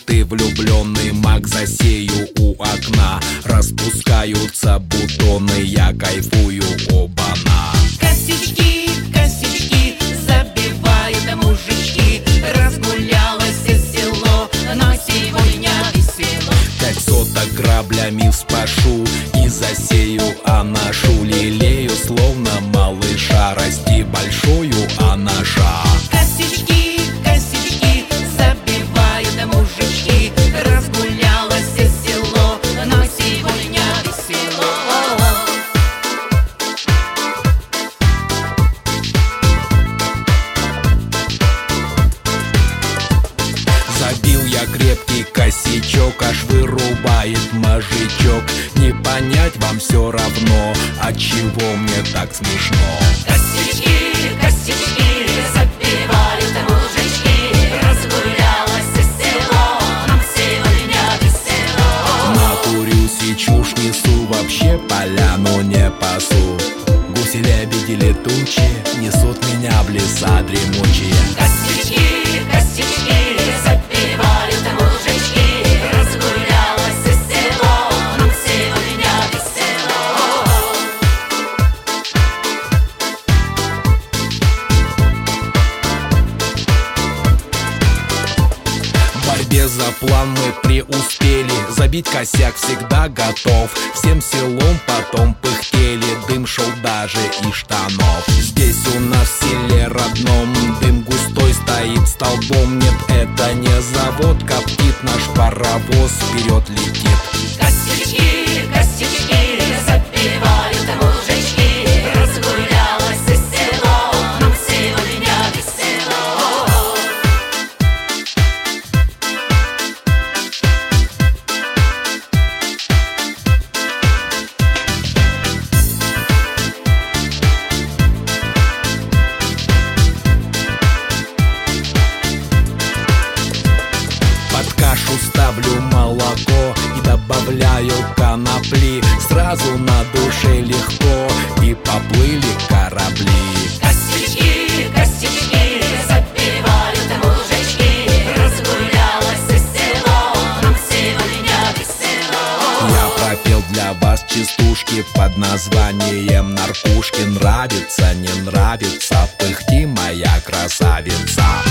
ты влюбленный маг, засею у окна. Распускаются бутоны, я кайфую, оба-на. Косячки, косячки, забивают мужички. Разгулялось село, но сегодня весело. 5 соток граблями вспашу и засею анашу. Лелею, словно малыша, расти большою анаша. Косячки, косячки, забивают мужички. Разгулялось село, но сегодня весело. Забил я крепкий косячок, аж вырубает мозжечок. Не понять вам все равно, отчего мне так смешно. Косячки, косячки, забивают мужички. Разгулялось село, нам сегодня весело. Накурюсь и чушь несу, вообще поляну не пасу. Гуси, лебеди, летучие несут меня в леса дремучие. Косячки, косячки, забивают мужички. Разгулялось село, нам сегодня весело. В борьбе за план мы преуспели, забить косяк всегда готов. Всем селом потом пыхтели, дым шел даже из штанов. Здесь у нас в селе родном дым густой стоит столбом. Нет, это не завод, коптит наш паровоз, вперед летит. Косячки, косячки, забивают мужички. Разгулялось село, нам сегодня весело. Под кашу ставлю молоко и добавляю конопли. Сразу на душе легко и поплыли корабли. Косячки, косячки, забивают мужички. Разгулялось село, нам сегодня весело. Я пропел для вас частушки под названием «Наркушки». Нравится, не нравится, пыхти, моя красавица.